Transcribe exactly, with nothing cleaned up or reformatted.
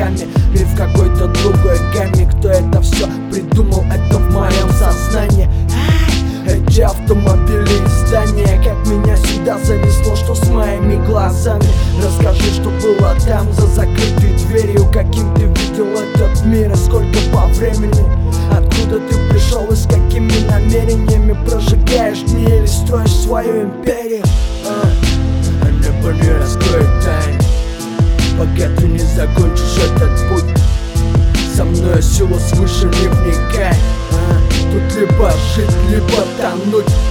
веками. Мир в какой-то другой гамме. Кто это все придумал, это в моем сознании. Эти автомобили и здания, как меня сюда занесло, что с моими глазами. Расскажи, что было там за закрытой дверью, каким ты видел этот мир и сколько по времени. Откуда ты пришел и с какими намерениями прожигаешь дни или строишь свою империю? а, Небо не раскроет тайн, пока ты не закончишь этот путь. Со мной сила свыше, не вникай. а, Тут либо жить, либо тонуть.